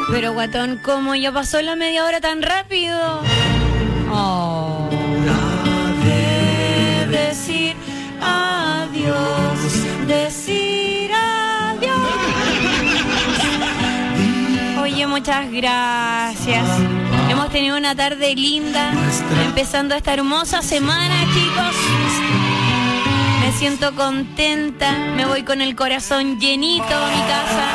Pero guatón, ¿cómo ya pasó la media hora tan rápido? Oh. Decir adiós, decir adiós. Oye, muchas gracias. Hemos tenido una tarde linda, empezando esta hermosa semana, chicos. Me siento contenta, me voy con el corazón llenito a mi casa.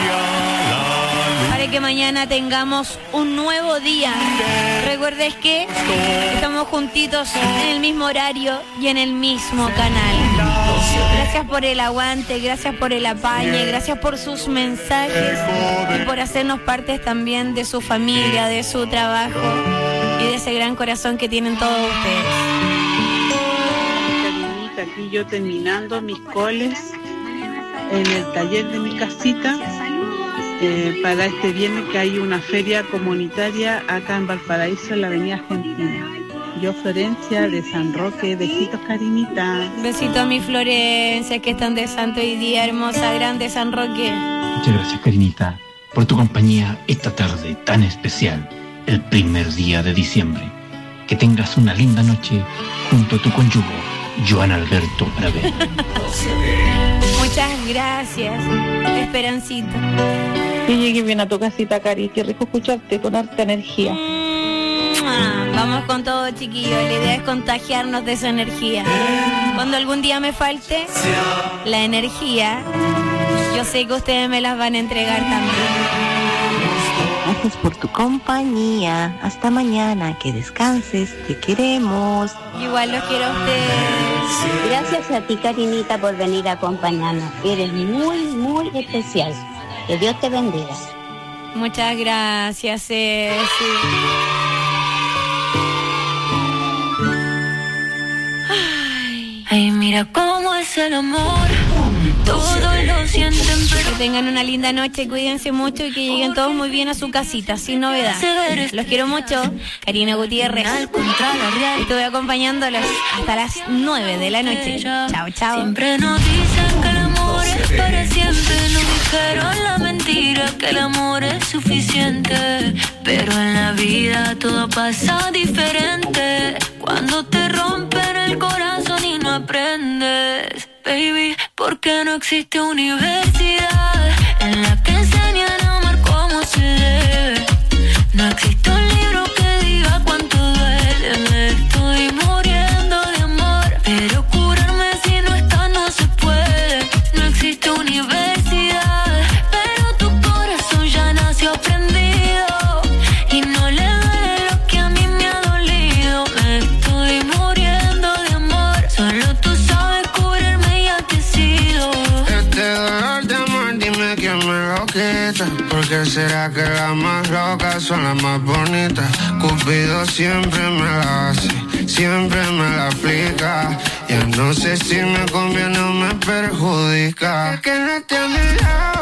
Para que mañana tengamos un nuevo día. Recuerdes que estamos juntitos en el mismo horario y en el mismo canal. Gracias por el aguante, gracias por el apañe, gracias por sus mensajes y por hacernos parte también de su familia, de su trabajo y de ese gran corazón que tienen todos ustedes. Carinita, aquí yo terminando mis coles en el taller de mi casita. Para este viernes que hay una feria comunitaria acá en Valparaíso, en la avenida Argentina. Yo, Florencia, de San Roque. Besitos, Carinita. Besito a mi Florencia, que están de santo hoy día, hermosa, grande San Roque. Muchas gracias, Carinita, por tu compañía esta tarde tan especial, el primer día de diciembre. Que tengas una linda noche junto a tu cónyuge, Joan Alberto Aravena. Muchas gracias, Esperancito. Yo llegué bien a tu casita, Cari. Qué rico escucharte con harta energía. Vamos con todo, chiquillos. La idea es contagiarnos de esa energía. Cuando algún día me falte la energía, yo sé que ustedes me las van a entregar también. Gracias por tu compañía. Hasta mañana. Que descanses. Te queremos. Igual los quiero a ustedes. Gracias a ti, Carinita, por venir a acompañarnos. Eres muy, muy especial. Que Dios te bendiga. Muchas gracias, Ceci. Ay, mira cómo es el amor. Todos lo sienten, pero que tengan una linda noche, cuídense mucho y que lleguen todos muy bien a su casita, sin novedad. Los quiero mucho. Karina Gutiérrez. Estuve acompañándolos hasta las 9 de la noche. Chao, chao. Siempre nos dicen que el amor es para siempre. Nos dijeron la mentira que el amor es suficiente. Pero en la vida todo pasa diferente. Cuando te rompen el corazón y no aprendes, baby, porque no existe universidad en la que enseñan a amar como se debe. No existe un libro que diga cuánto duele. Me estoy muriendo de amor, pero curarme si no está no se puede. No existe universidad, pero tu corazón ya nació aprendido y no le duele lo que a mí me ha dolido. Me estoy muriendo de amor, solo tú sabes curarme y aquí he sido. Este dolor de amor, dime quién me lo quita. Porque será que las más locas son las más bonitas. Cupido siempre me la hace, siempre me la aplica. Ya no sé si me conviene o me perjudica. Es que no esté a mi lado.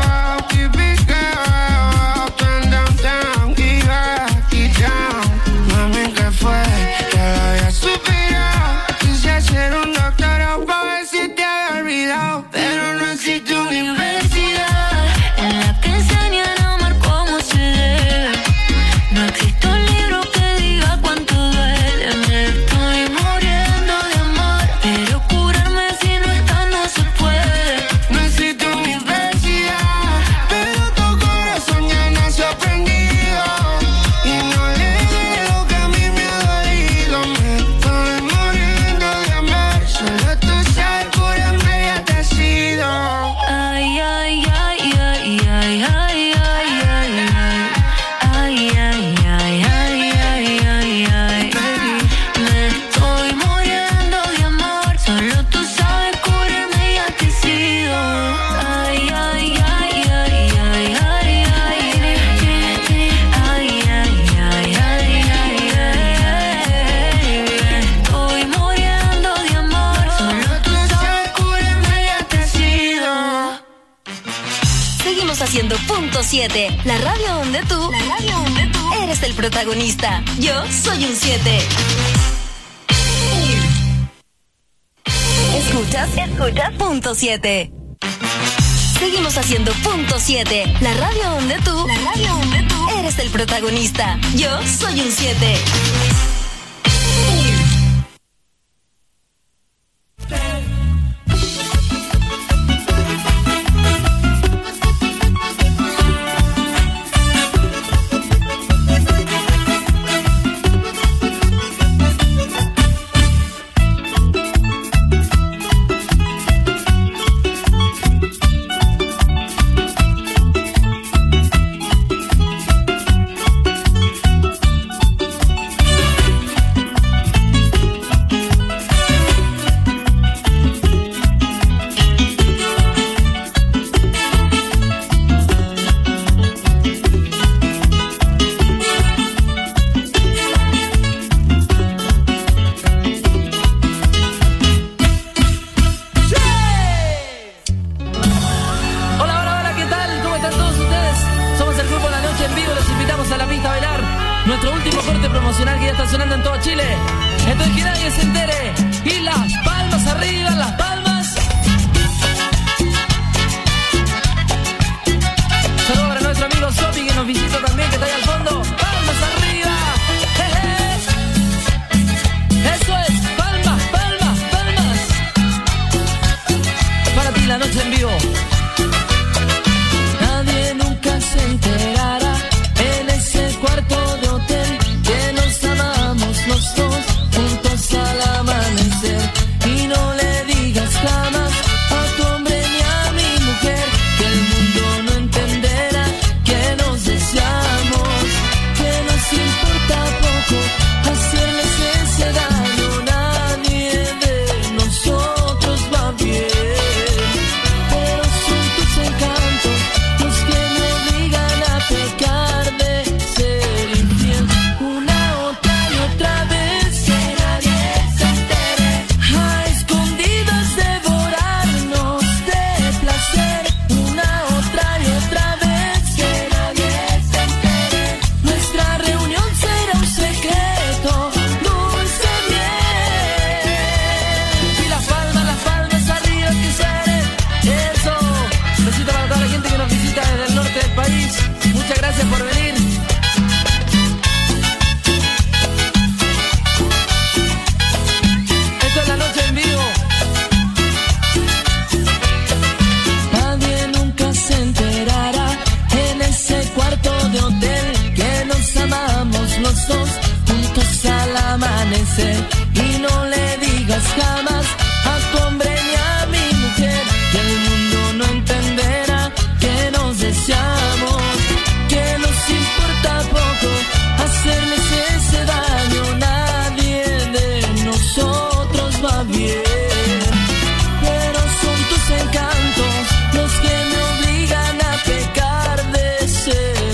Mami, ¿qué fue? Que lo había superado. Quise hacer un doctorado para ver si te había olvidado. Pero no existe universidad en la que enseñan a amar como se debe. No existe un libro que diga cuánto duele. Me estoy muriendo de amor, pero curarme si no está no se puede. No existe universidad, pero tu corazón ya nació aprendido y no le duele lo que a mí me ha dolido. Me estoy muriendo de amor, solo tú sabes curarme y te has sido. Ay, ay, ay, ay, ay, ay, ay, ay, ay, ay, ay, ay, ay, ay, ay, me estoy muriendo de amor, solo tú sabes curarme y aquí he sido. Ay, ay, ay, ay, ay, ay, ay, ay, ay, ay, ay, me estoy muriendo de amor, solo tú sabes curarme y aquí he sido. Seguimos haciendo Punto 7, la radio donde tú eres el protagonista. Yo soy un 7. ¿Escuchas? Punto 7. Seguimos haciendo punto 7, la radio donde tú eres el protagonista. Yo soy un 7.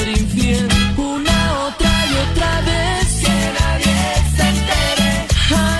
Una, otra y otra vez, que nadie se entere.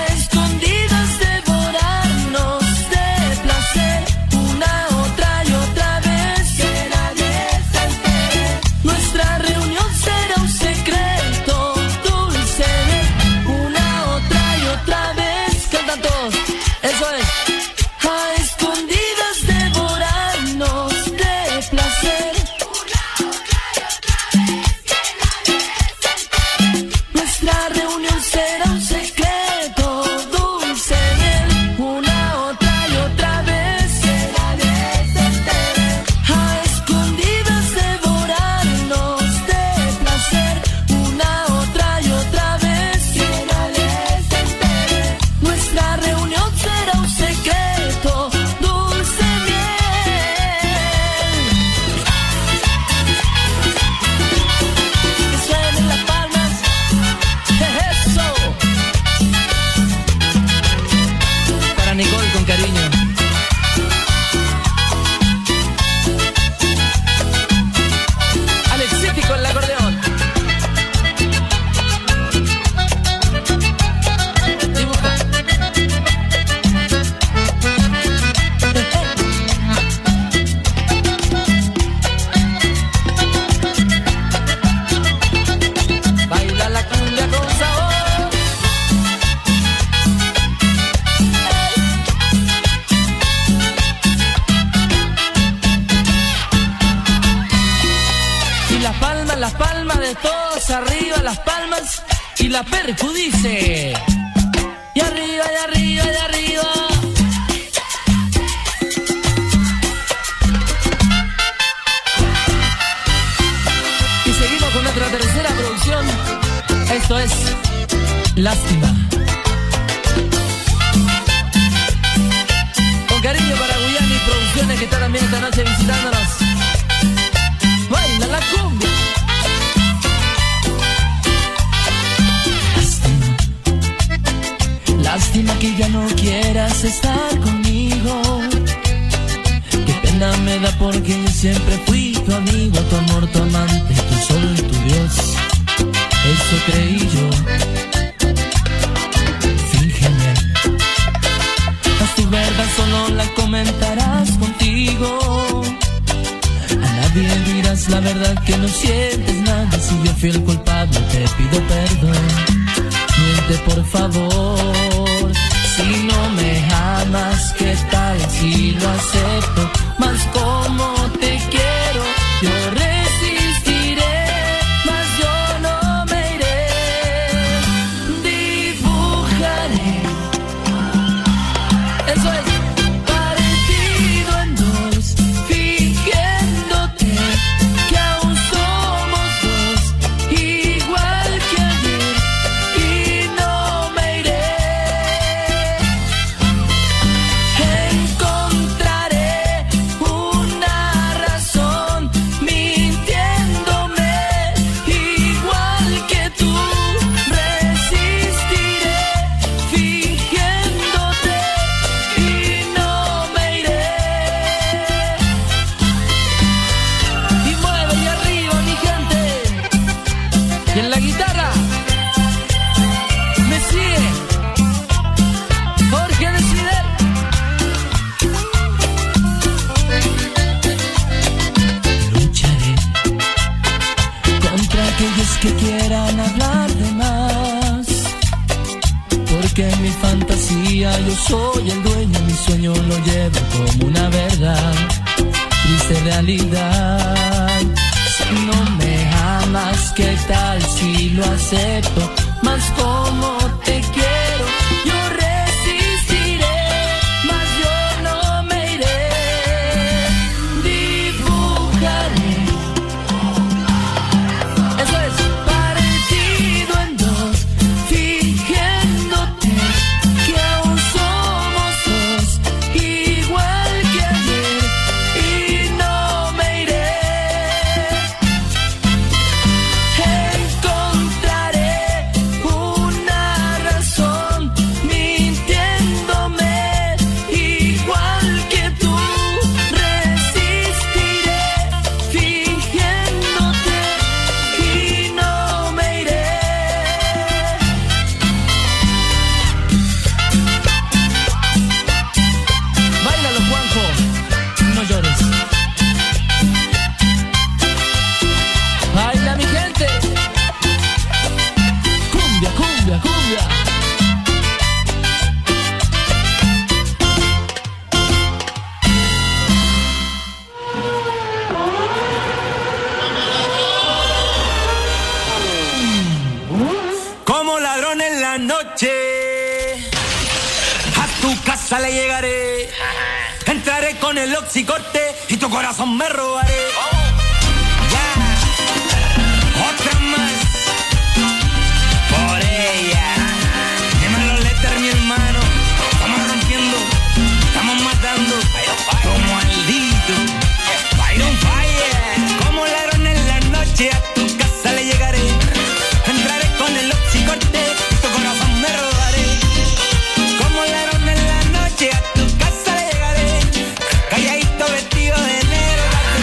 las palmas de todos, arriba las palmas. Y la percu dice: y arriba, y arriba, y arriba. Y seguimos con nuestra tercera producción. Esto es Lástima. Con cariño para Guyani Producciones, que está también esta noche visitándonos. Baila la cumbia. Lástima que ya no quieras estar conmigo. Qué pena me da porque yo siempre fui tu amigo, tu amor, tu amante, tu sol, tu Dios. Eso creí yo. Fíngeme. Mas tu verdad solo la comentarás contigo. A nadie dirás la verdad que no sientes nada. Si yo fui el culpable te pido perdón. Miente por favor. Si no me amas, ¿qué tal si lo acepto? Mas como te quiero, yo resistiré. Mas yo no me iré. Dibujaré. Eso es. Partido en dos, fingiéndote que aún somos dos, igual que ayer. Y no me iré. Encontraré una razón mintiéndome, igual que tú. Resistiré fingiéndote y no me iré. Y mueve y arriba, mi gente. Y en la guitarra me sigue Jorge Desider. Lucharé contra aquellos que quieran hablar de más, porque en mi fantasía yo soy el dueño, mi sueño lo llevo como una verdad, triste realidad. Si no me amas, ¿qué tal si lo acepto? Mas como te quiero, yo resistiré, mas yo no me iré. Dibujaré. Eso es. Partido en dos, fingiéndote que aún somos dos, igual que ayer. Y no me iré. Encontraré una razón mintiéndome, igual que tú. Resistiré fingiéndote y no me iré. Báilalo, Juanjo, no llores. Baila, mi gente. Cumbia, cumbia, cumbia. Como ladrón en la noche, a tu casa le llegaré. Entraré con el oxicorte y tu corazón me robaré. Ya, otra más por ella. Dímelo, Lester, mi hermano. Estamos rompiendo, estamos matando como maldito. Fire on fire. Como ladrón en la noche, a tu casa le llegaré. Entraré con el oxicorte y tu corazón me robaré. Como ladrón en la noche, a tu casa le llegaré. Calladito, vestido de negro,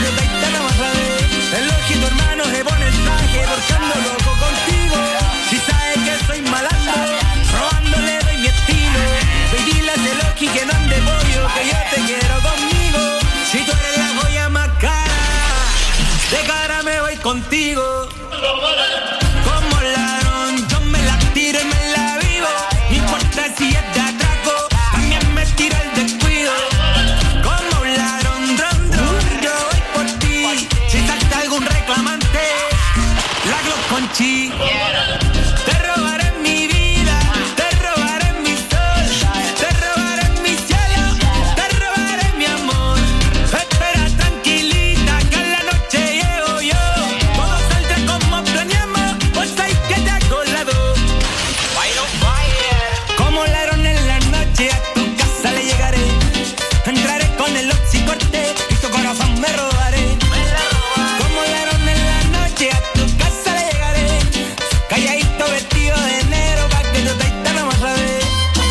el ojito hermano se pone el traje, torcando loco contigo. Si sabes que soy malandro, robándole doy mi estilo. Soy dile a ese Loki que no ande pollo, que yo te quiero conmigo. Si tú eres la joya más cara, de cara me voy contigo. Como ladrón, yo me la tiro y me la vivo. No importa si es de atraco, también me tiro el descuido. Como ladrón, yo voy por ti. Si salta algún reclamante, Monchi. Te robaré mi vida, te robaré mi sol, te robaré mi cielo, te robaré mi amor. Espera tranquilita que en la noche llego yo. Todo saldrá como planeamos, pues hay que te hago lado. Como ladrón en la noche a tu casa le llegaré. Entraré con el oxicorte y tu corazón me robaré. Como ladrón en la noche a tu casa le llegaré. Calladito vestido de negro pa' que no te instalamos otra vez.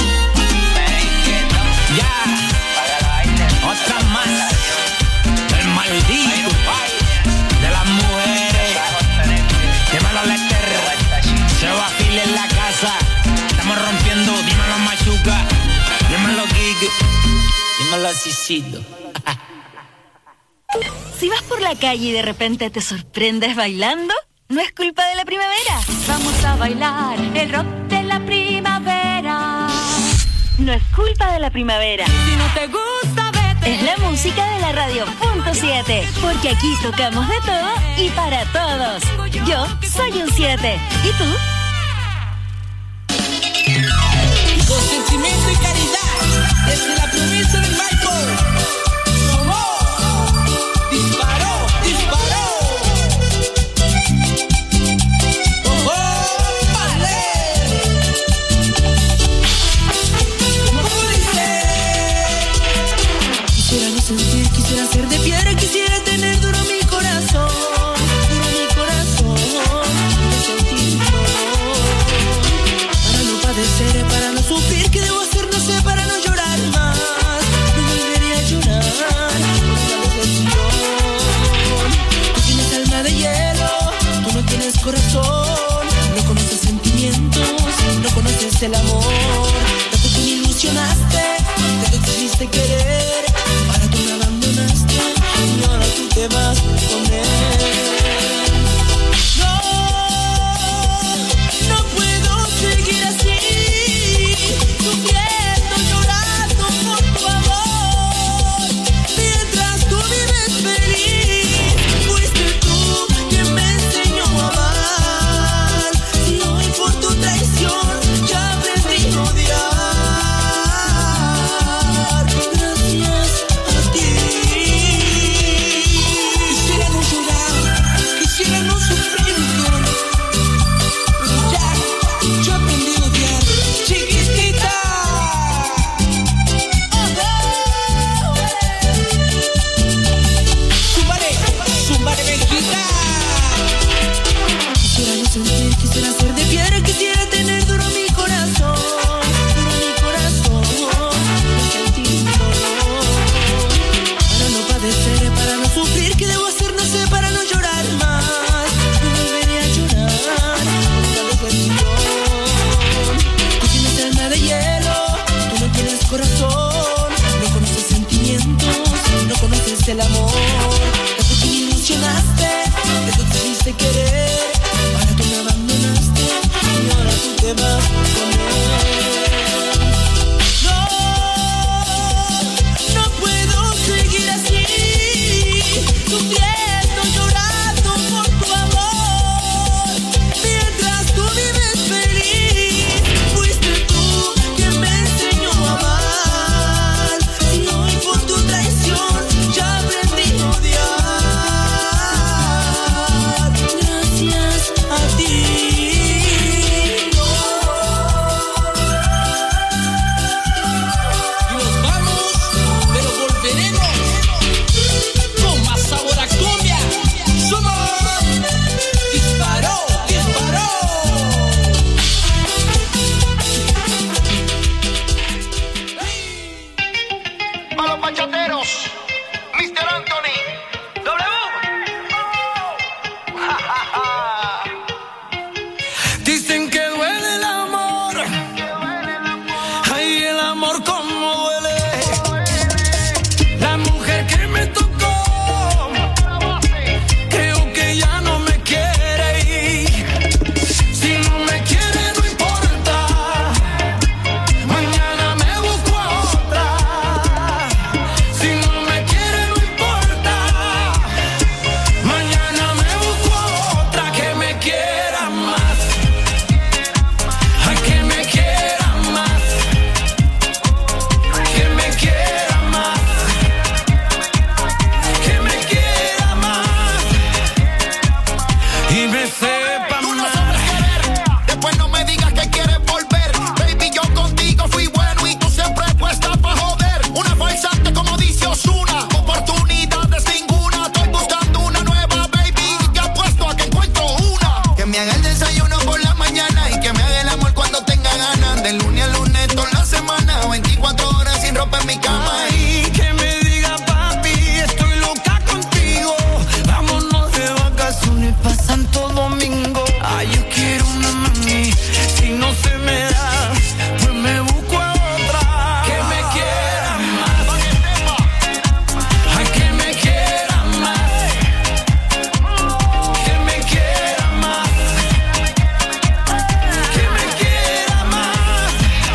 Ya, otra más. El maldito de las mujeres. Dímelo Lester, se va a file en la casa. Estamos rompiendo, dímelo Machuca, dímelo Kike, dímelo Cicito. Si vas por la calle y de repente te sorprendes bailando, no es culpa de la primavera. Vamos a bailar el rock de la primavera. No es culpa de la primavera. Si no te gusta, vete. Es la música de la radio .7, porque aquí tocamos de todo y para todos. Yo soy un 7. ¿Y tú? Con sentimiento y caridad, desde la promesa del Michael. Disparó, disparó. Oh, vale. ¿Cómo dice? Quisiera no sentir, quisiera ser de piedra, quisiera tener duro mi corazón. Duro mi corazón, de sentir para no padecer, para no sufrir. ¿Qué debo hacer? No sé, para no llorar más. No volvería a llorar por una decepción. Tú tienes alma de hielo, tú no tienes corazón. No conoces sentimientos, no conoces el amor. Tanto que me ilusionaste, tanto que quisiste querer. Ahora tú me abandonaste y ahora tú te vas con él. No puedo seguir así, sufriendo, llorando por tu amor. Mientras tú vives feliz, fuiste tú quien me enseñó a amar. Y hoy por tu traición ya aprendí a odiar. Gracias a ti. Quisiera no llorar, quisiera no sufrir, pero ya yo aprendí a odiar. Chiquitita. Zúmbale, Bejita. Quisiera no sentir, quisiera ser de piedra, quisiera tener duro mi corazón. Duro mi corazón, no sentir dolor. Para no padecer, para no sufrir. ¿Qué debo hacer? No sé, para no llorar más. No volvería a llorar por una decepción. Tú tienes alma de hielo, tú no tienes corazón. No conoces sentimientos, no conoces el amor. Tanto que me ilusionaste, tanto que quisiste querer. Ahora tú me abandonaste y ahora tú te vas con él. No puedo seguir así, sufriendo, llorando por tu amor. Mientras tú vives feliz, fuiste tú quien me enseñó a amar. Y hoy por tu traición ya aprendí a odiar. Gracias a ti. Y nos vamos, pero volveremos con más sabor a cumbia. Somos Disparó, disparó. A los bachateros, Mr. Anthony, W. Dicen que duele el amor. Ay, el amor como duele. La mujer que me tocó, creo que ya no me quiere ir. Si no me quiere no importa, mañana me busco a otra. Si no me quiere no importa, mañana me busco a otra. sepa Tú no más. sabes querer, después no me digas que quieres volver. Baby, yo contigo fui bueno y tú siempre puesta pa' joder. Una falsante como dice Ozuna, oportunidades ninguna. Estoy buscando una nueva, baby, y te apuesto a que encuentro una. Que me haga el desayuno por la mañana y que me haga el amor cuando tenga ganas. De lunes a lunes toda la semana, 24 horas sin ropa en mi cama. Ay, que me diga papi, estoy loca contigo. Vámonos de vacaciones pa' Santo Domingo. Ay, yo quiero una mami, si no se me da, pues me busco a otra. Que me quiera más. Ay, que me quiera más. Que me quiera más. Que me quiera más.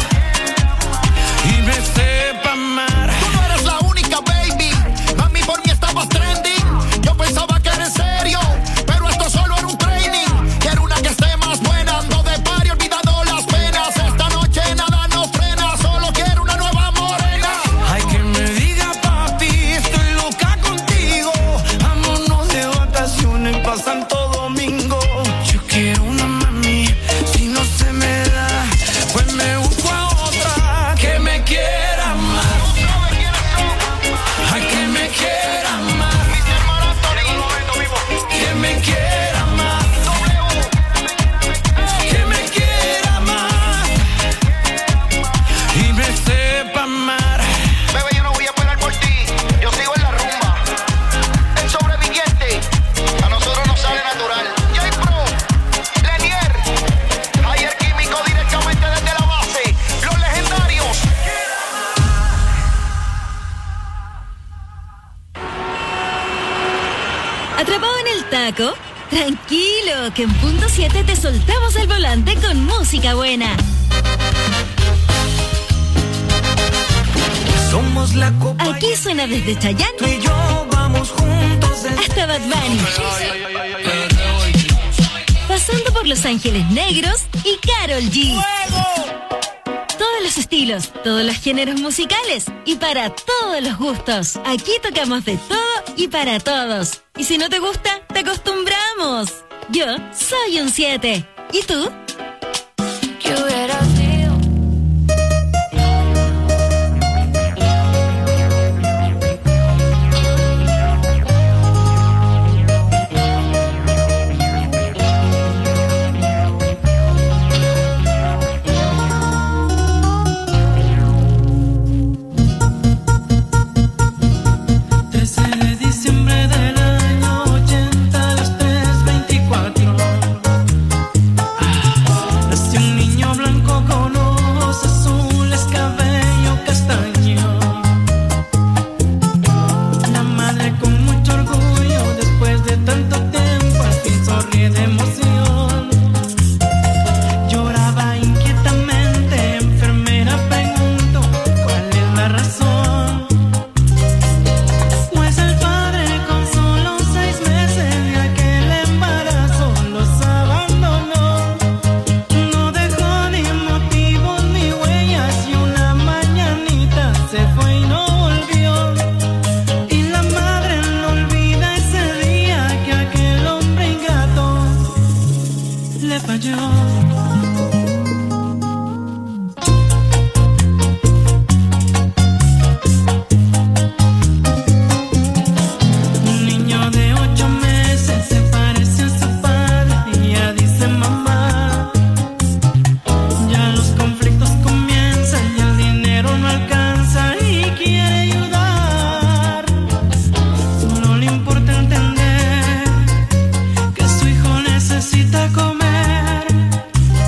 Y me sepa amar. Tú no eres la única, baby. Mami, por mí estabas trending. Yo pensaba que era en serio, pero esto solo era un training. Quiero una que esté más buena. Ando de party, olvidado las penas. Esta noche nada nos frena. Solo quiero una nueva morena. Ay, que me diga papi, estoy loca contigo. Vámonos de vacaciones pa' Santo Domingo. Yo quiero una mami, si no se me da, pues me busco a otra. Que me quiera más. Ay, que me quiera más. Que me quiera más. Que me quiera más. Y me sepa amar. Bebé, yo no voy a esperar por ti. Yo sigo en la rumba. El sobreviviente, a nosotros nos sale natural. J-Pro, Lenier, Ayer Químico directamente desde la base. Los legendarios. ¿Atrapado en el taco? Tranquilo, que en punto 7 te soltamos el volante con música buena. Somos la copa. Aquí suena desde Chayanne Tú y yo vamos juntos hasta Bad Bunny, pasando por Los Ángeles Negros y Karol G. Todos los estilos, todos los géneros musicales y para todos los gustos. Aquí tocamos de todo y para todos. Y si no te gusta, te acostumbramos. Yo soy un 7. ¿Y tú? ¿Qué hubiera sido? Nació un niño blanco con ojos azules, cabello castaño. La madre con mucho orgullo, después de tanto tiempo, al fin sonríe de emoción. Lloraba inquietamente, enfermera preguntó cuál es la razón. Pues el padre con solo 6 meses de aquel embarazo los abandonó. No dejó ni motivos ni huellas y una mañanita se fue y no volvió. Y la madre no olvida ese día que aquel hombre ingrato le falló. Un niño de 8 meses se parece a su padre y ya dice mamá. Ya los conflictos comienzan, ya el dinero no alcanza y quiere ayudar. Solo le importa entender que su hijo necesita comer.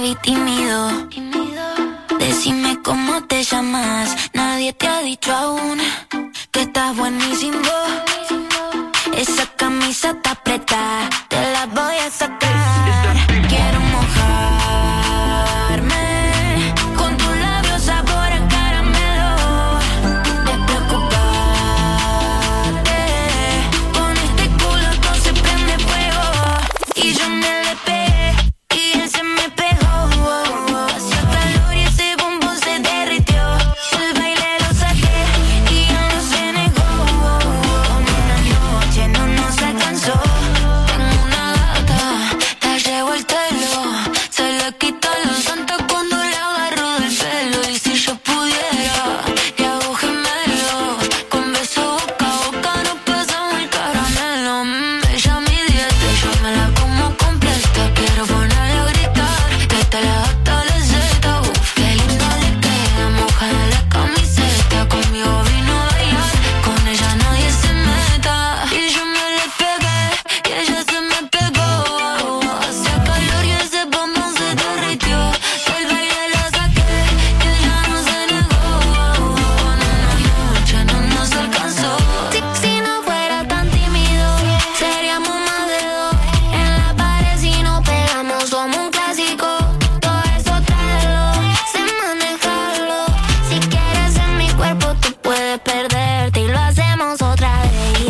vi tímido. Decime cómo te llamas. Nadie te ha dicho aún que estás buenísimo. Esa camisa está apretada, te la voy a sacar. Quiero mojarme con tus labios sabor a caramelo. Despreocuparte, con este culo todo se prende fuego. Y yo me le pegué y él se me pegó. Hacía calor y ese bombón se derritió. El baile lo saqué y ya no se negó. Una noche no nos alcanzó. Tengo una gata, la llevo al telo. Se le quita los santos cuando le agarro del pelo. Y si yo pudiera, le hago gemelo. Con beso boca a boca nos pasamos el caramelo. Ella mi dieta, yo me la como completa. Quiero ponerla a gritar, que te la gata le zeta. Qué lindo le queda, mojada la camiseta. Conmigo vino a bailar, con ella nadie se meta. Y yo me le pegué, y ella se me pegó. Hacía calor y ese bombón se derritió. Del baile la saqué, y ella no se negó. Una noche no nos alcanzó. Si no fuera tan tímido, seríamos más de dos. En la pared si nos pegamos somos un clásico. Todo eso tráelo, sé manejarlo. Si quieres en mi cuerpo tú puedes perderte y lo hacemos otra vez.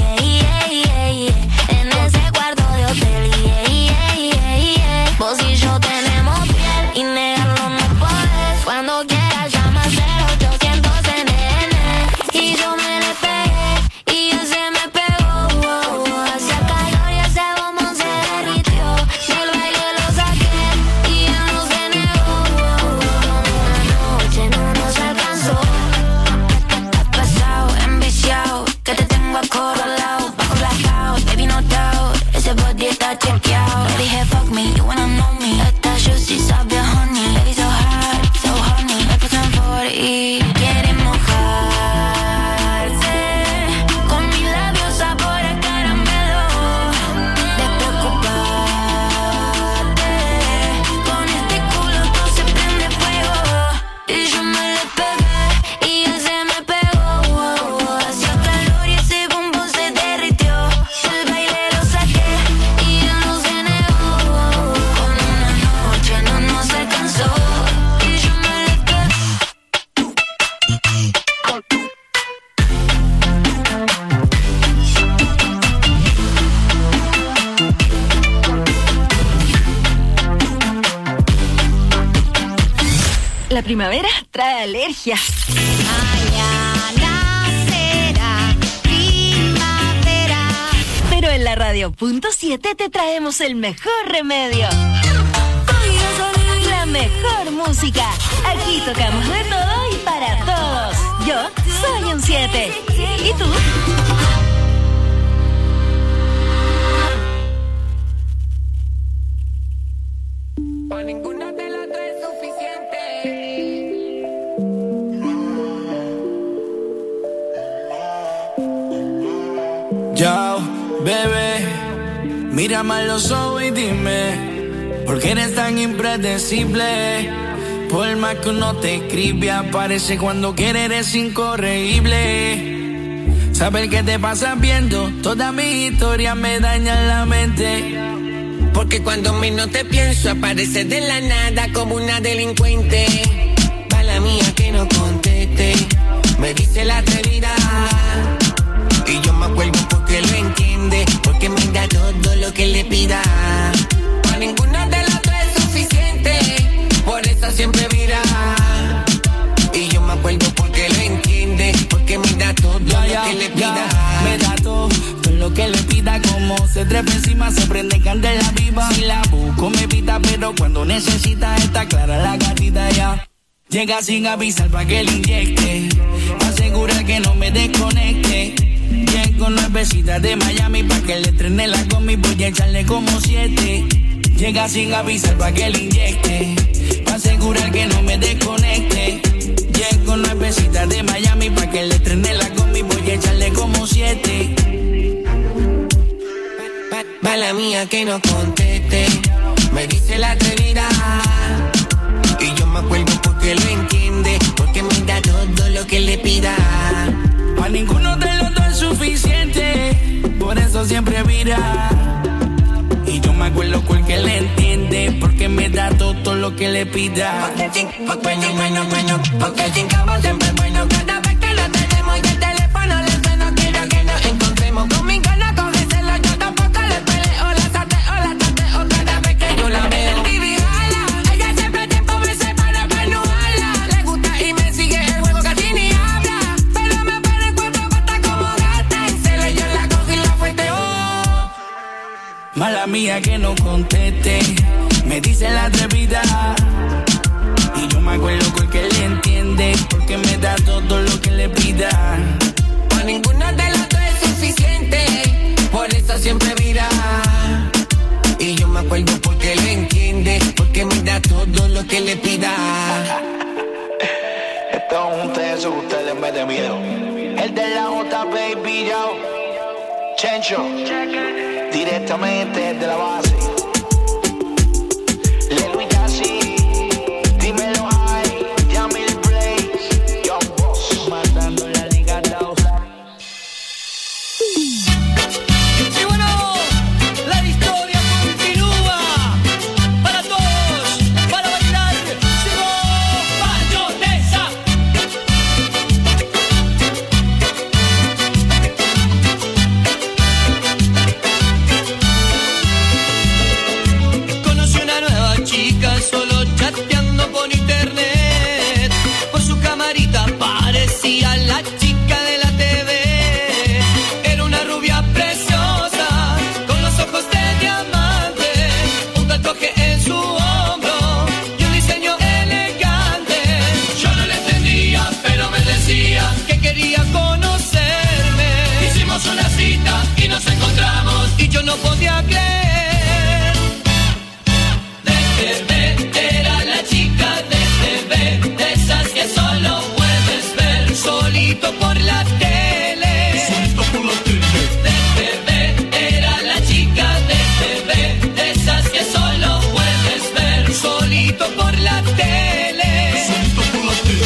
En ese cuarto de hotel. Vos y yo tenemos piel y negarlo no podés. Cuando quieras llama al 0800 NN. Y yo me le pegué y él se me pegó. Hacía calor y ese bombón se derritió. Del baile lo saqué y ya no se negó. Una noche no nos alcanzó. Pasado, enviciado, que te tengo acorralado. Bajo blackout, baby no doubt. Ese body está chequeado. Le dije fuck me, you wanna know me. Está juicy, sabe a honey. Baby so hard, so honey. Me puse en 40 y quiere mojarse con mis labios sabor a caramelo. Despreocuparte, con este culo todo se prende fuego. Y yo me le pegué y él se me pegó. Hacía calor y ese bombón se derritió. El baile lo saqué y él no se negó. Con una noche no nos alcanzó. Y yo me le pegué. La primavera trae alergia. Mañana será primavera. Pero en la radio.7 te traemos el mejor remedio. La mejor música. Aquí tocamos de todo y para todos. Yo soy un 7. ¿Y tú? Por ninguna de las tres es suficiente. Yo, bebé, mírame a los ojos y dime, ¿por qué eres tan impredecible? Por más que uno te escribe, aparece cuando quiere, eres incorregible. Saber qué te pasa viendo, toda mi historia me daña la mente. Porque cuando menos te pienso, apareces de la nada como una delincuente. Mala mía que no conteste, me dice la atrevida. Y yo me acuerdo porque lo entiende, porque me da todo lo que le pida. Para ninguna de las tres es suficiente, por eso siempre mira. Y yo me acuerdo porque lo entiende, porque me da todo lo que le pida. Me da todo lo que le pida, como se trepa encima, se prende candela viva. Si la busco me pita, pero cuando necesita está clara la gatita ya. Llega sin avisar pa' que le inyecte, asegura que no me desconecte. Llego nuevecita de Miami pa' que le estrene la combi, voy a echarle como 7. Llega sin avisar pa' que le inyecte, pa' asegurar que no me desconecte. Llego nuevecita de Miami pa' que le estrene la combi, voy a echarle como 7. Mala mía que no conteste, me dice la atrevida. me acuerdo porque lo entiende, porque me da todo lo que le pida. A ninguno de los dos es suficiente, por eso siempre vira. Y yo me acuerdo porque le entiende, porque me da todo lo que le pida. Porque el chincabo siempre es bueno. Cada vez que lo tenemos y el teléfono le suena, quiero que nos encontremos. Con mi gana cógeselo, yo tampoco le peleo. La tateo cada vez que yo la veo. El Vivi jala, ella siempre tiempo me separa para no hablar. Le gusta y me sigue el juego, casi ni habla. Pero me pone en cuatro patas como gata. En celo yo la cojo y la fueteo. Mala mía que no conteste, me dice la atrevida. Y yo me acuerdo porque le entiende, porque me da todo lo que le pida. Pa' ninguno de los dos es suficiente, por eso siempre vira. Y yo me acuerdo porque le entiende, porque me da todo lo que le pida. Esto es un teso que usted le mete miedo. El de la J, baby, yo. Chencho, directamente desde la base. Y yo no podía creer. De TV era la chica de TV, de esas que solo puedes ver solito por la tele. Solito por la tele. De TV era la chica de TV, de esas que solo puedes ver solito por la tele. Solito por la tele.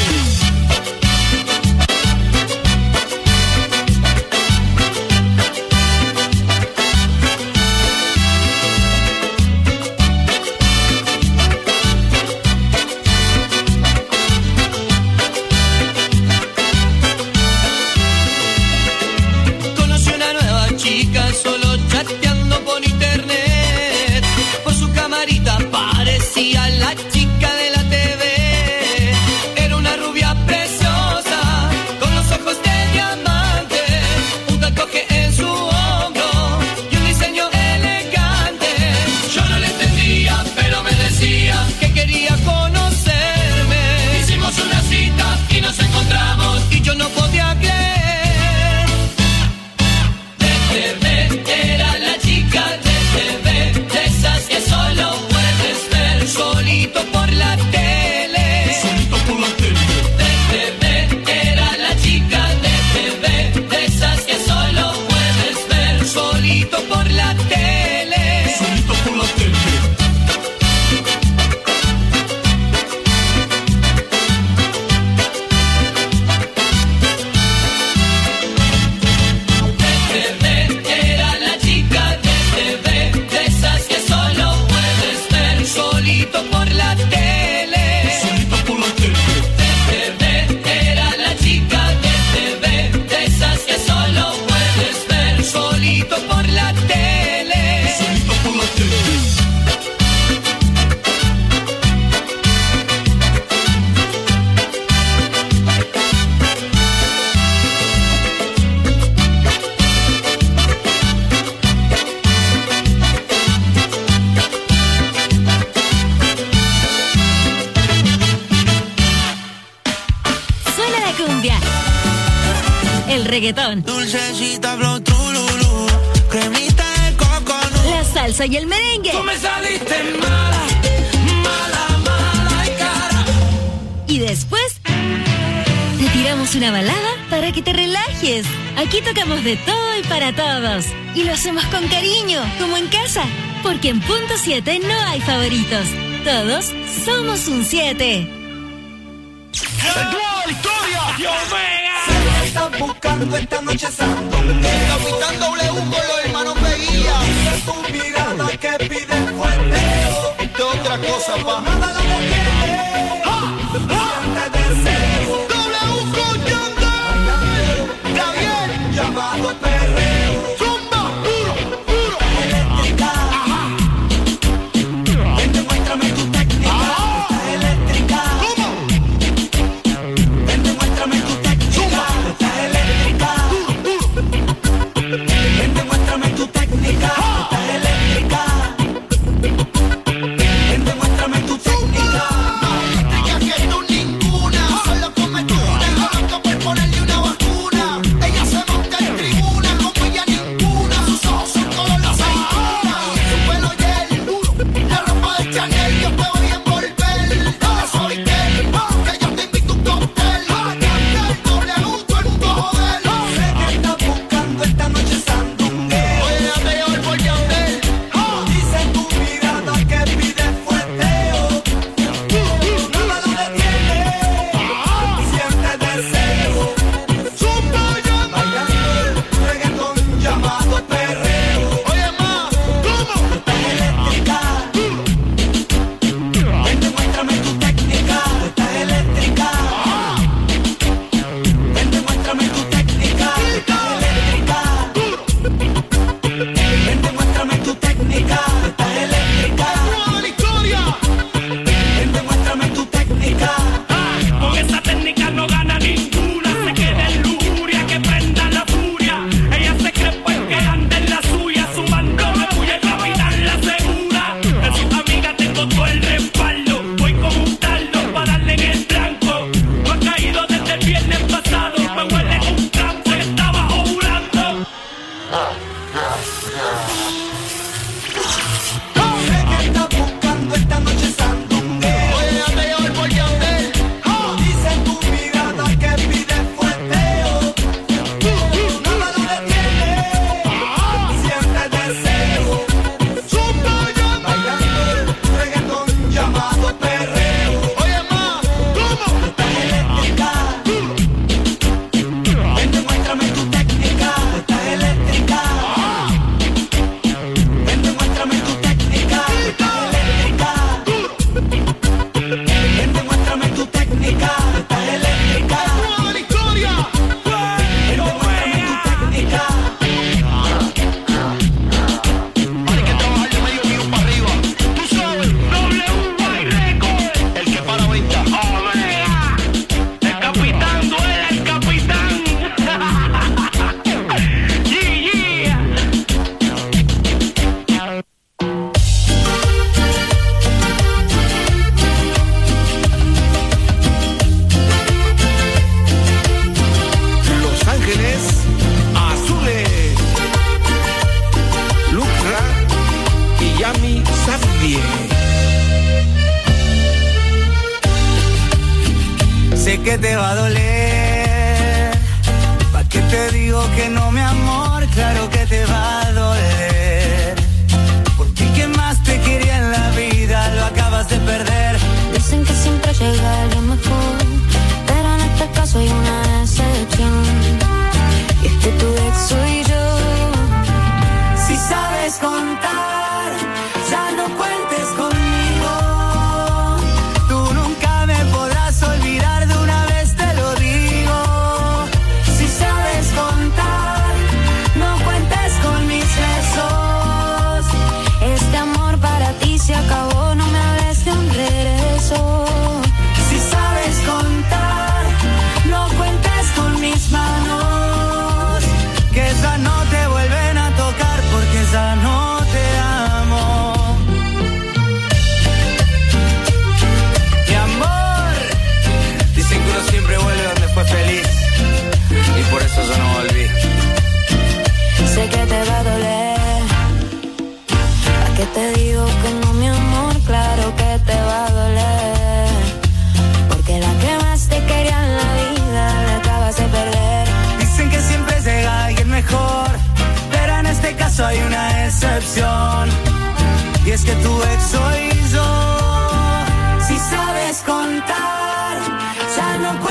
Parecía la chica de la TV. Era una rubia preciosa, con los ojos de diamante, un tatuaje en su hombro y un diseño elegante. Yo no le entendía, pero me decía que quería conocerme. Hicimos una cita y nos encontramos y yo no podía creer. De TV era la chica de TV, de esas que solo solito por la tele. Solito por la tele. De TV era la chica de TV, de esas que solo puedes ver solito por la tele. Solito por la tele. De TV era la chica de TV, de esas que solo puedes ver solito por la tele. Solito por la tele. De TV era la chica de TV, de esas que solo puedes ver solito por la tele. Solito por la tele. El reggaetón, Dulcecita, flow, trululú, cremita de coconut, la salsa y el merengue. Tú me saliste mala, mala, mala y cara. Y después te tiramos una balada para que te relajes. Aquí tocamos de todo y para todos. Y lo hacemos con cariño, como en casa. Porque en Punto 7 no hay favoritos. Todos somos un 7. ¡Nueva historia! ¡Dios Omega! Se lo están buscando esta noche sandungueo. El Capitán W con los hermanos Peguía. Dice tu mirada que pide fueteo. Esto es otra cosa, pa. Nada lo detiene. Siente deseo. W con Yandel. Gabriel. Llamado perreo. Zumba. Duro, duro. Eléctrica. Ajá. Ven, demuéstrame tu técnica. Estás eléctrica. ¿Cómo? Ven, demuéstrame tu técnica. Estás eléctrica. Ven, demuéstrame tu técnica. Estás eléctrica. Ven, demuéstrame tu técnica. Eléctrica que tú ninguna. Solo come tuna. Loco por ponerle una vacuna. Ella se monta en tribuna. Como ella ninguna. Sus ojos son color la aceituna. Su pelo gel. La ropa de Chanel. Yo te voy a envolver. Dale suavitel. Que yo te invito a un cóctel. W, todo el mundo joder. Sé que estás buscando esta noche sandungueo. Oye, ya te llevo el por Yandel. Dice tu mirada que pide fueteo. Nada lo detiene. Siente deseo. Zumba, bailando reggaetón llamado perreo. Oye, ma, ¿cómo? Estás eléctrica. Ven, demuéstrame tu técnica. Estás eléctrica. Ven, demuéstrame tu técnica. Estás eléctrica. Ven, demuéstrame tu técnica. Estás eléctrica. ¡Nueva la historia! Ven, demuéstrame tu técnica. Con esa técnica no gana ninguna. Se queda en lujuria, que prenda la furia. Ella se cree pues que anda en la suya. Su mando me puye el Capitán la segura. De sus amigas tengo todo el respaldo. Voy como un taldo para darle en el blanco. No ha caído desde el viernes pasado. Me huele un campo y estaba ovulando. Sé que estás buscando esta noche sandungueo. Oye, ya te llevo el por Yandel. Dice tu mirada que pide fueteo. Nada lo detiene. Siente deseo. Zumba, bailando reggaetón llamado perreo. Oye, ma, ¿cómo? Estás eléctrica. Ven, demuéstrame tu técnica. Estás eléctrica. Ven, demuéstrame tu técnica. Estás eléctrica. Ven, demuéstrame tu técnica. Estás eléctrica. ¡Nueva la historia! Ven, demuéstrame tu técnica. Hay que trabajar de medio millón para arriba. Tú sabes. W Record. El que para venta. Omega. El capitán duele el capitán. Yeah. Los Ángeles Azules. Lucra y Yami Safdie. Sé que te va a doler. ¿Pa' qué te digo que no, mi amor? Claro que te va a doler. Porque el que más te quería en la vida lo acabas de perder. Dicen que siempre llega alguien mejor, pero en este caso hay una excepción. Y es que tu ex soy yo. Si sabes contar, ya no cuentes conmigo. Tú nunca me podrás olvidar, de una vez te lo digo. Si sabes contar, no cuentes con mis besos. Este amor para ti se acabó, no me hables de un regreso. Si sabes contar, no cuentes con mis manos. Que esas no te vuelven a tocar, porque ya no te amo. Mi amor, dicen que uno siempre vuelve donde fue feliz, y por eso yo no volví. Sé que te va a doler. ¿A qué te digo que no, mi amor? Claro que te va a doler. Porque la que más te quería en la vida la acabas de perder. Dicen que siempre llega alguien mejor, pero en este caso hay una excepción. Y es que tu ex soy yo. Si sabes contar, ya no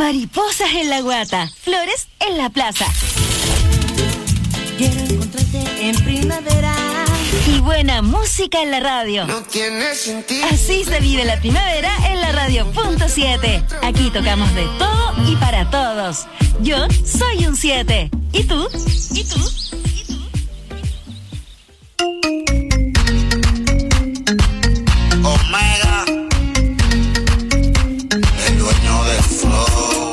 Mariposas en la guata, flores en la plaza. Quiero encontrarte en primavera. Y buena música en la radio. No tiene sentido. Así se vive la primavera en la radio.7. Aquí tocamos de todo y para todos. Yo soy un 7. ¿Y tú? ¿Y tú? Omega, el dueño del flow.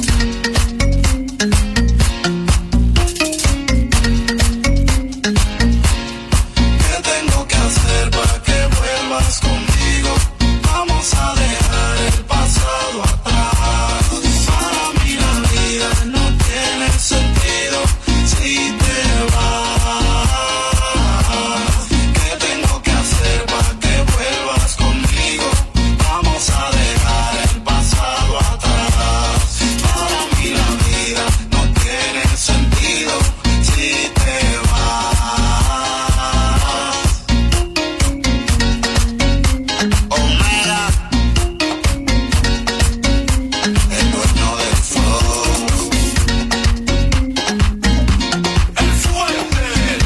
¿Qué tengo que hacer para que vuelvas conmigo? Vamos a dejar el pasado atrás. Para mí la vida no tiene sentido si te vas. ¿Qué tengo que hacer para que vuelvas conmigo? Vamos a dejar el pasado atrás. Para mí la vida no tiene sentido si te vas. Omega, el dueño del flow. El fuerte.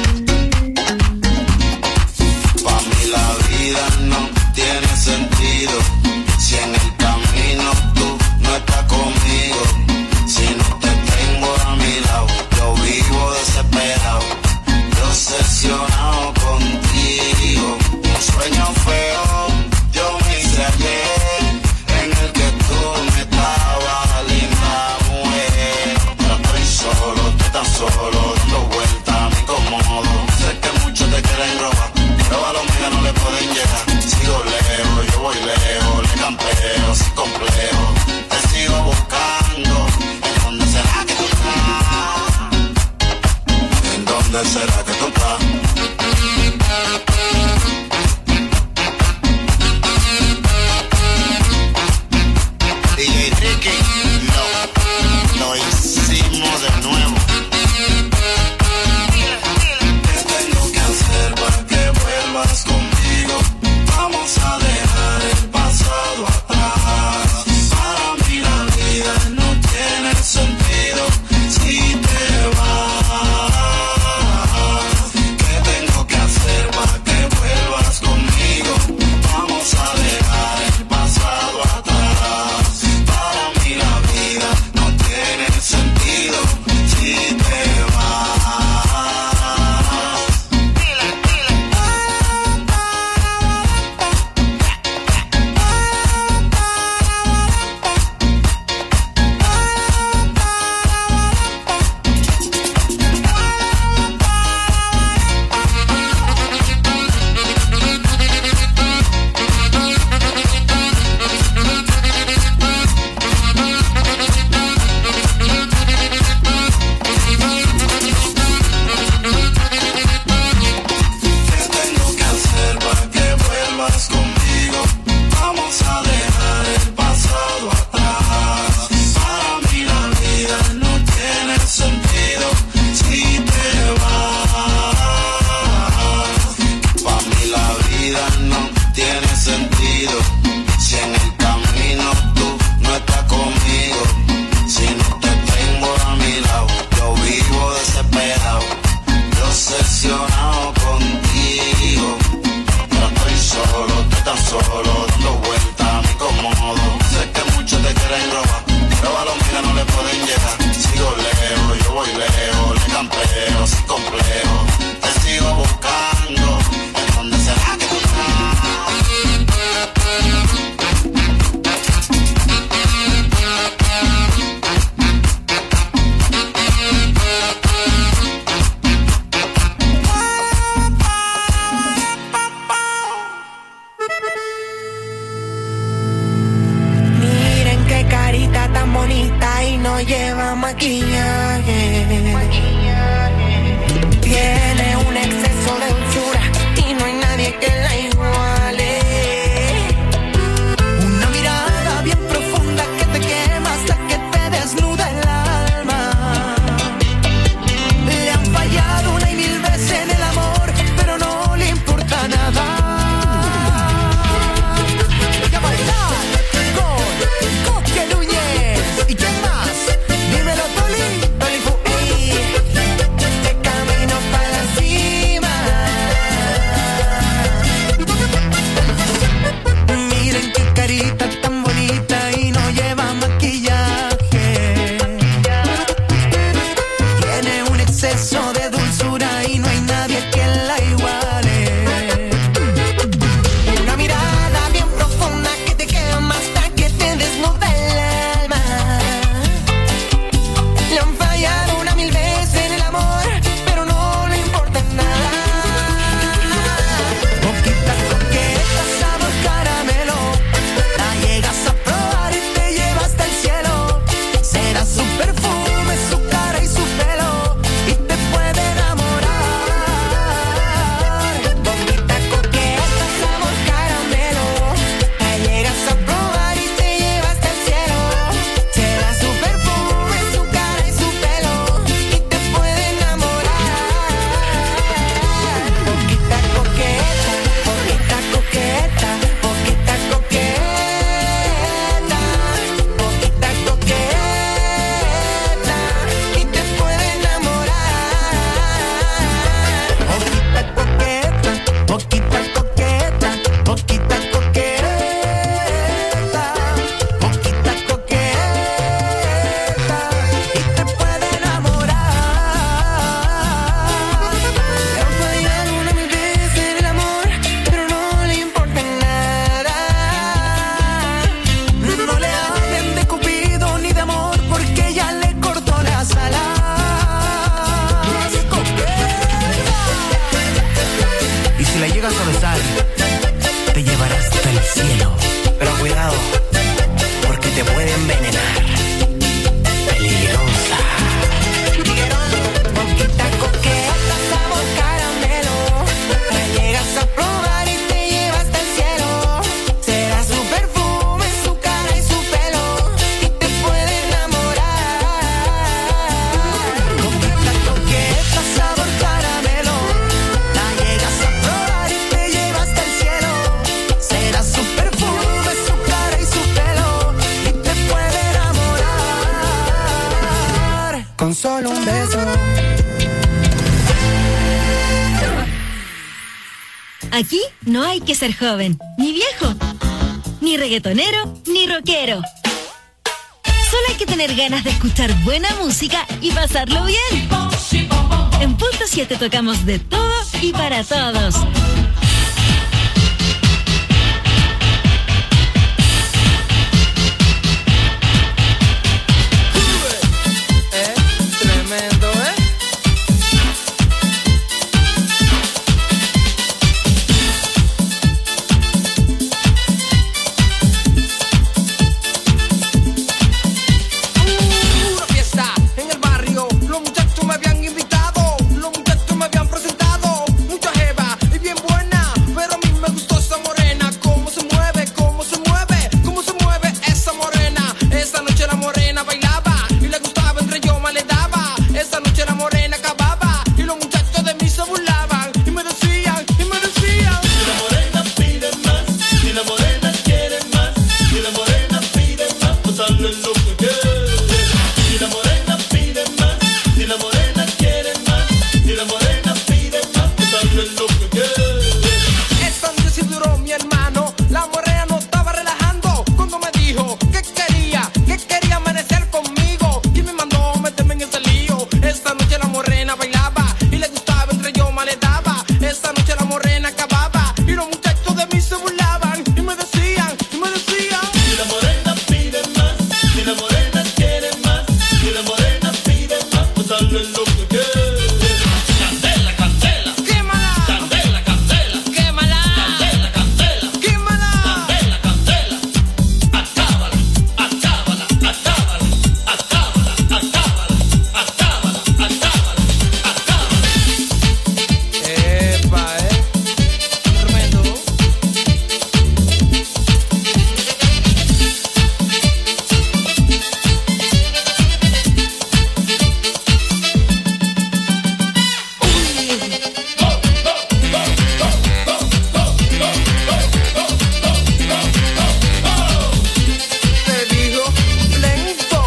Pa' mí la vida no tiene sentido si en el camino tú no estás conmigo. Si no te tengo a mi lado, yo vivo desesperado, obsesionado contigo. Un sueño feo yo me hice ayer, en el que tú me estabas, linda mujer. Ahora estoy solo, estoy tan solo, dando vueltas, me incomodo. Sé que muchos te quieren robar, pero a los míos no le pueden llegar. Sigo lejos, yo voy lejos, le campeo sin complejo. Te sigo buscando, ¿en dónde será que tú estás? ¿En dónde será que tú estás? DJ Ricky, lo hicimos de nuevo. ¿Qué tengo que hacer para que vuelvas conmigo? Vamos a dejar el pasado atrás. Para mí la vida no tiene sentido si te vas. ¿Qué tengo que hacer para que vuelvas conmigo? Vamos a dejar el pasado atrás. Para mí la vida no tiene sentido si te vas. ¿Qué tengo que hacer para que vuelvas conmigo? Vamos a dejar el pasado atrás. Para mí la vida no tiene sentido si te vas. Para mí la vida no tiene sentido si en el camino tú no estás conmigo. Si no te tengo a mi lado, yo vivo desesperado, obsesionado contigo. Pero estoy solo, estoy tan solo, dando vueltas, me incomodo. Sé que muchos te quieren robar, pero a los míos no le pueden llegar. Sigo lejos, yo voy lejos, le campeo sin complejo. Te sigo buscando, ¿en dónde será que tú estás? Miren qué carita tan bonita y no lleva maquillaje. Tiene un exceso de dulzura y no hay nadie que la iguale. Una mirada bien profunda que te quema hasta que te desnuda el alma. Le han fallado una y mil veces en el amor, pero no le importa nada. Voy a bailar con Coque Núñez. Aquí no hay que ser joven, ni viejo, ni reggaetonero, ni rockero. Solo hay que tener ganas de escuchar buena música y pasarlo bien. En Punto 7 tocamos de todo y para todos. Tremendo, ¿eh? Una fiesta en el barrio, los muchachos me habían invitado, los muchachos me habían presentado, mucha jeva y bien buena, pero a mí me gustó esa morena, cómo se mueve, cómo se mueve, cómo se mueve esa morena. Esa noche la morena bailaba y le gustaba entre yo más le daba. Esa noche la morena acababa y los muchachos de mí se burlaban y me decían, y me decían. Si la morena pide más, si la morena quiere más, si la morena pide más, pues dale lo que quiere. Si la morena pide más, si la morena quiere más, si la morena pide más, pues dale lo que quiere. Esta noche sí duró mi hermano, la morena no estaba relajando cuando me dijo que quería amanecer conmigo y me mandó meterme en ese lío. Esta noche la morena bailaba y le gustaba entre yo más le daba. Esta noche la morena acababa y los muchachos de mí se burlaban y me decían, y me decían. Si la morena pide más, si la morena quiere más, si la morena pide más, pues dale lo que quiere. Candela, candela, quémala, candela, candela, quémala, candela, candela, quémala, candela, candela, acábala, acábala, acábala, acábala, acábala, acábala, acábala. Epa, tremendo. Te digo lento.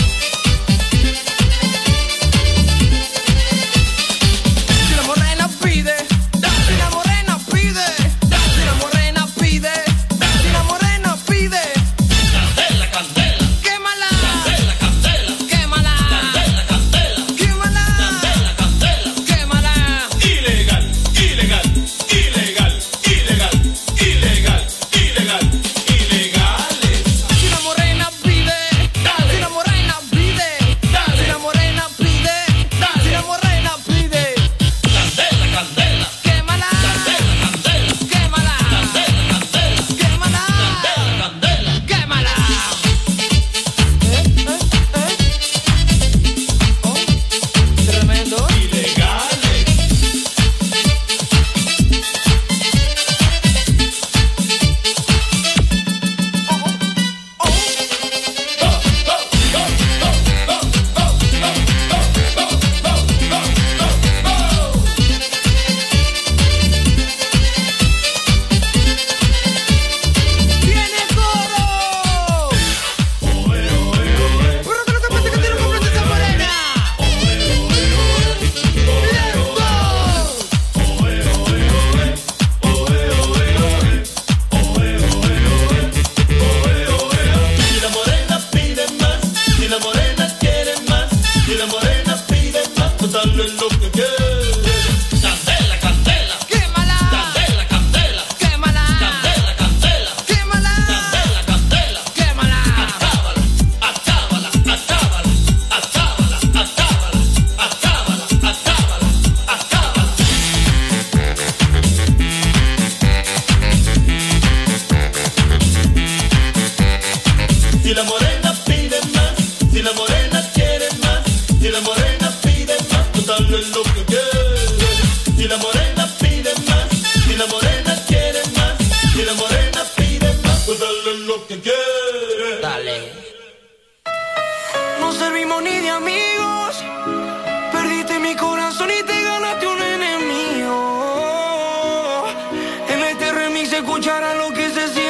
Si la morena pide, si la morena pide, si la morena pide, si la morena pide, Candela, candela, quémala, candela, candela, quémala, candela, candela, quémala, candela, candela. quémala. Ilegal, ilegal, ilegal, ilegal, ilegal, ilegal, ilegales. Si la morena pide, si la morena pide, si la morena pide, si la morena pide, Candela, candela, quémala, candela, candela, quémala, candela, candela, quémala, candela, candela. quémala. Oh, tremendo. Ilegales. Viene coro. Pero que lo que pasa es que tiene un completo esa morena. Si la morena pide más, si la morena quiere más, si la morena pide más, pues dale lo que quiere. Candela, candela, Quémala, candela, candela, quémala, candela, candela, quémala, candela, candela. quémala. Acábala, acábala, acábala, acábala, acábala, acábala, acábala, acábala. Si la morena pide más, si la morena quiere más, si la morena pide más, pues dale lo que quiere. Si la morena pide más, si la morena quiere más, si la morena pide más, pues dale lo que quiere. Dale. No servimos ni de amigos. Perdiste mi corazón y te ganaste un enemigo. En este remix se escuchará lo que se siente.